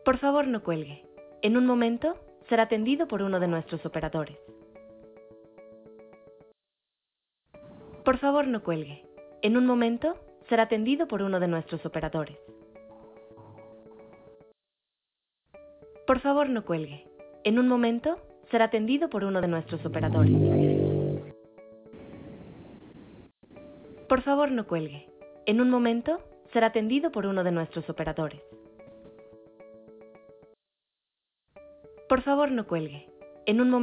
Por favor, no cuelgue. En un momento será atendido por uno de nuestros operadores. Por favor, no cuelgue. En un momento será atendido por uno de nuestros operadores. Por favor, no cuelgue. En un momento será atendido por uno de nuestros operadores. Por favor, no cuelgue. En un momento será atendido por uno de nuestros operadores. Por favor, no cuelgue. En un momento